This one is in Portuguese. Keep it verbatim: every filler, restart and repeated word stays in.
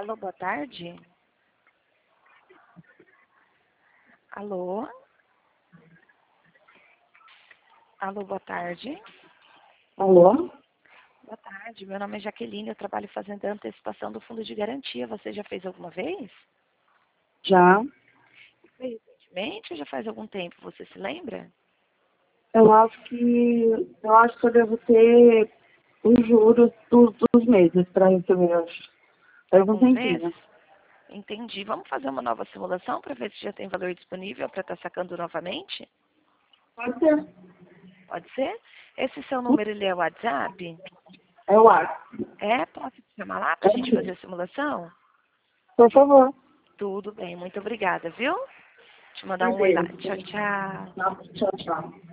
Alô, boa tarde. Alô? Alô, boa tarde. Alô? Boa tarde, meu nome é Jaqueline, eu trabalho fazendo a antecipação do fundo de garantia. Você já fez alguma vez? Já. Foi recentemente ou já faz algum tempo? Você se lembra? Eu acho que eu acho que eu devo ter os juros dos, dos meses para receber. Eu acho. Faz um Alguns meses? tempinho. Entendi. Vamos fazer uma nova simulação para ver se já tem valor disponível para estar sacando novamente? Pode ser. Pode ser? Esse seu número, ele é o WhatsApp? Eu acho. É? Posso te chamar lá para a gente fazer a simulação? Por favor. Tudo bem, muito obrigada, viu? Te mandar um oi lá. Beleza. Tchau, tchau. Tchau, tchau.